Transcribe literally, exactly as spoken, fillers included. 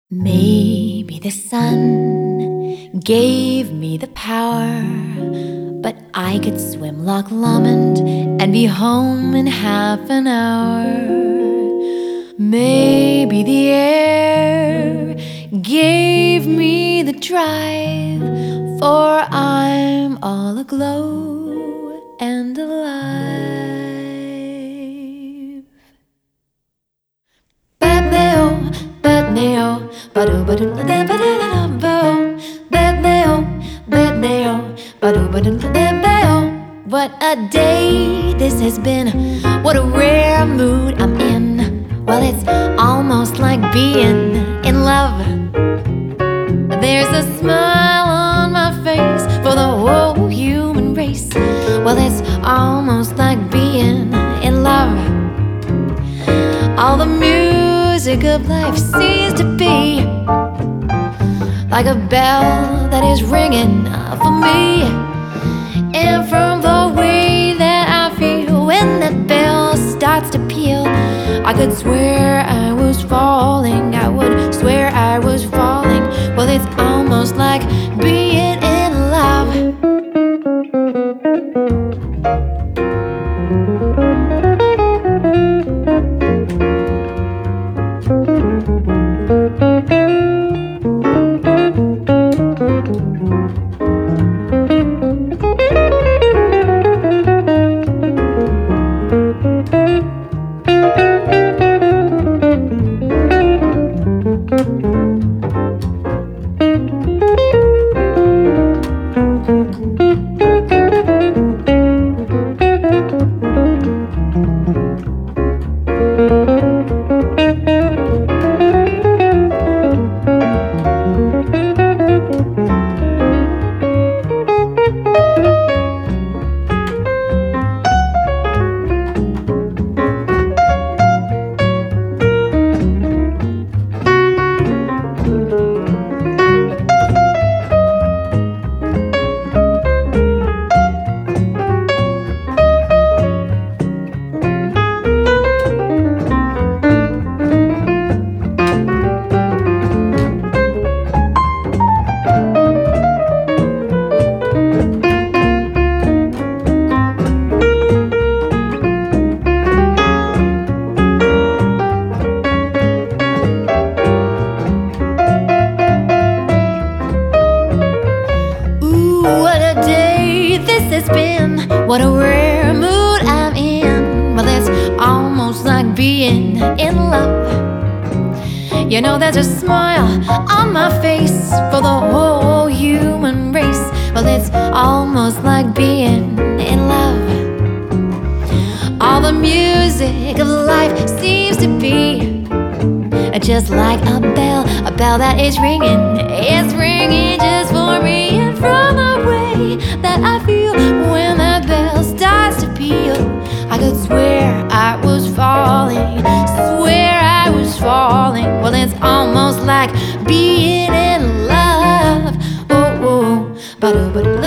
Maybe the sun gave me the power, but I could swim Loch Lomond and be home in half an hour. Maybe the air gave me the drive, for I'm all aglow and alive. Ba-ba-o, ba-ba-o, ba-do-ba-do-ba-da-ba-da-ba-o, ba-ba-o, ba-ba-o, ba-do-ba-do-ba-da-ba-o. What a day this has been, what a rare mood I'm in. Well, it's almost like being in love. There's a smile on my face for the whole human race. Well, it's almost like being in love. All the music of life seems to be like a bell that is ringing for me. And from the way that I feel when that bell starts to peal, I could swear I was falling, I would swear I was falling. Well, it's almost like being in love. It's been, what a rare mood I'm in. Well, it's almost like being in love. You know, there's a smile on my face for the whole human race. Well, it's almost like being in love. All the music of life seems to be just like a bell, a bell that is ringing. It's ringing just for me. And from the way that I feel when that bell starts to peal, I could swear I was falling, swear I was falling. Well, it's almost like being in love. Oh, oh, ba-do-ba-do.